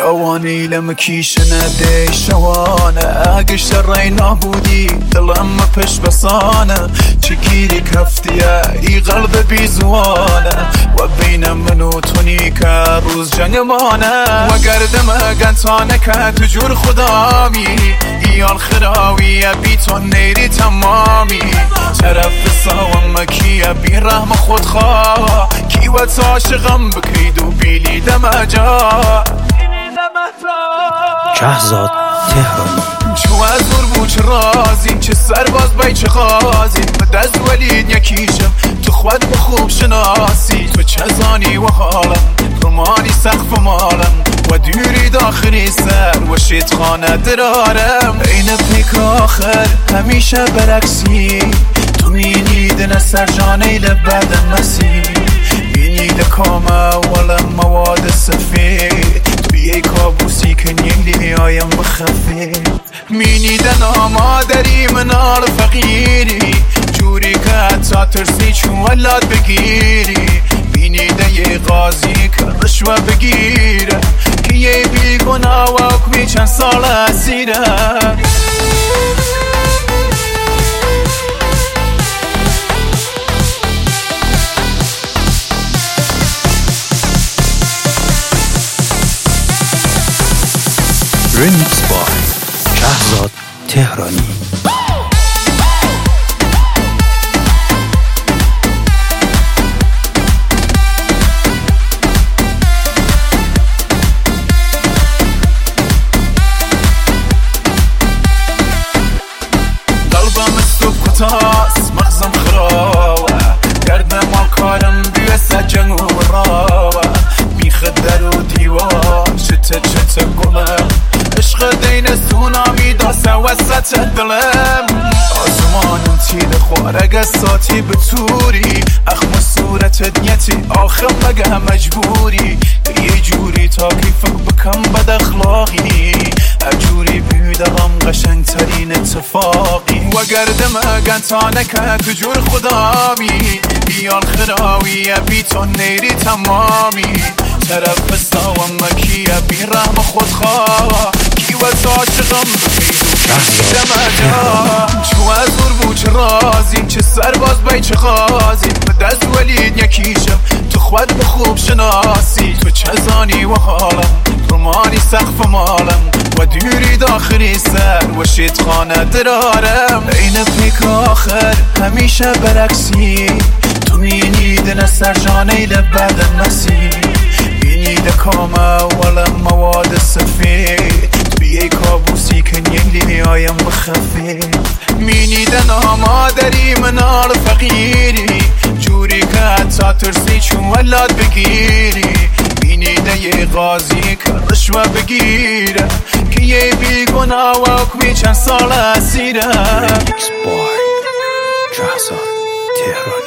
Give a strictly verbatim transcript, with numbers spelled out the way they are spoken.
شواني لمكيش نادي شوانه اقش الرينا بودي دلم پش بسانه چگیری کفتیه ای غلب بیزوانه و بین منو تونی که روز جنگ مانه و گردم گنتانه که تجور خدامی ایال خراویه بی تو نیری تمامی طرف ساوم مکیه بی رحم خودخواه کی و عاشقم بکید و بیلی دمجا شهرزاد تهرانی چو از بوچ رازیم چه سرباز بای چه غازیم به دست ولید یکیشم تو خود به خوب شناسی تو چزانی و حالم رمانی سقف مالم و دوری داخلی سر و شید خانه درارم این پیک آخر همیشه برعکسی تو مینید نسر جانه لبد مسی مینید کام اول مواد سفید توی کابوسی که نیلی آیم بخفید مینیدن آمادری منال فقیری جوری که حتی ترسی چون ولاد بگیری مینیده یه غازی که رشوه بگیره که یه بیگناه و حکمی چند سال اسیره ریمیکس بای شهرزاد تهرانی. قلبم سکوتاست مغزم خرابه گردم آکارم بیوسه جنگ و راوه میخه در و دیوار چته چته گلم عشق دین سونامی داسه وسط دلم آزمانم تیده خوارگ ساتی به توری اخم صورت نیتی آخم مگه مجبوری یه جوری تا کیفک بکم بد اخلاقی اجوری بیدغم قشنگ ترین اتفاقی و گردم گنتانه که تجور خدامی بیال خراویه بی تو نیری تمامی طرف ساوم مکیه بی رحم خودخواه کی و عاشقم بکید دمجا چو از بوچ رازیم چه سرباز بای چه غازیم به دست ولید یکیشم تو خود به خوب شناسی تو چزانی و حالم رمانی سقف مالم و دوری داخلی سر و شید خانه درارم این پیک آخر همیشه برعکسی تو مینید نسر جانه لبد مسی مینید کام اول مواد سفید توی کابوسی که نیلی آیم بخفید مینیدن آمادری منال فقیری جوری که حتی ترسی چون ولاد بگیری مینیده یه غازی که رشوه بگیره که یه بیگناه و حکمی چند سال اسیره. ریمیکس بای شهرزاد تهرانی.